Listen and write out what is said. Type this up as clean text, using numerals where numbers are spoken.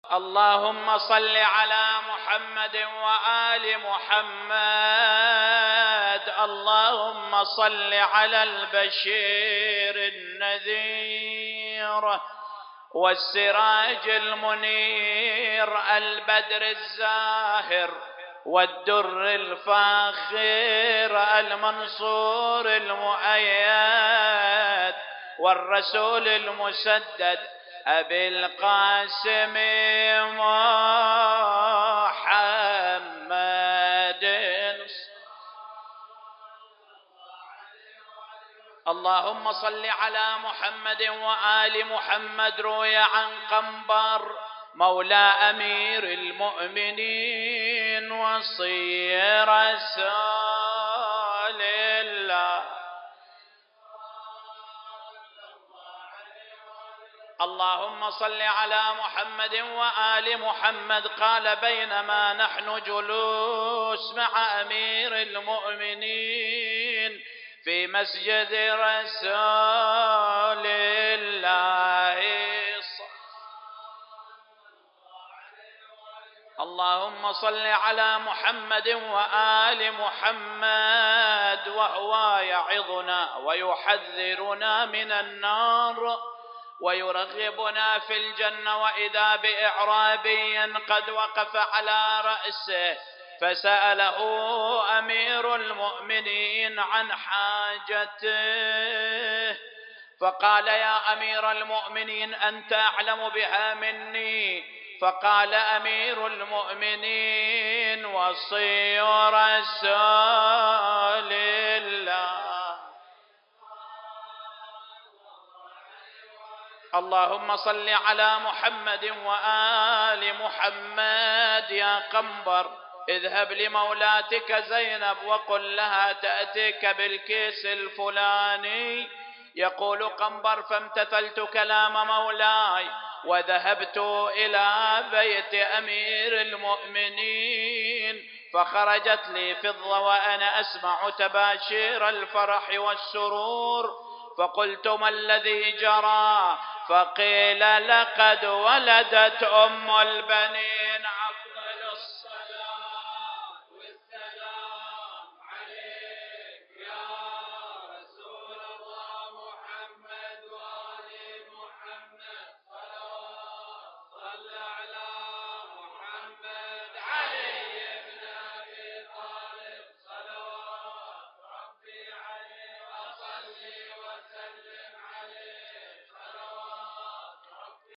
اللهم صل على محمد وآل محمد. اللهم صل على البشير النذير والسراج المنير البدر الزاهر والدر الفاخر المنصور المؤيد والرسول المسدد أبي القاسم محمد. اللهم صل على محمد وآل محمد. روي عن قنبر مولى أمير المؤمنين وصي رسول الله اللهم صل على محمد وآل محمد. قال بينما نحن جلوس مع أمير المؤمنين في مسجد رسول الله اللهم صل على محمد وآل محمد وهو يعظنا ويحذرنا من النار ويرغبنا في الجنة، وإذا بإعرابي قد وقف على رأسه فسأله أمير المؤمنين عن حاجته فقال يا أمير المؤمنين أنت أعلم بها مني. فقال أمير المؤمنين وصي رسول الله اللهم صل على محمد وآل محمد. يا قنبر اذهب لمولاتك زينب وقل لها تأتيك بالكيس الفلاني. يقول قنبر فامتثلت كلام مولاي وذهبت إلى بيت أمير المؤمنين فخرجت لي فضة وأنا أسمع تباشير الفرح والسرور فقلت ما الذي جرى؟ فقيل لقد ولدت أم البنين. أفضل الصلاة والسلام عليك يا رسول الله محمد وآل محمد. صل على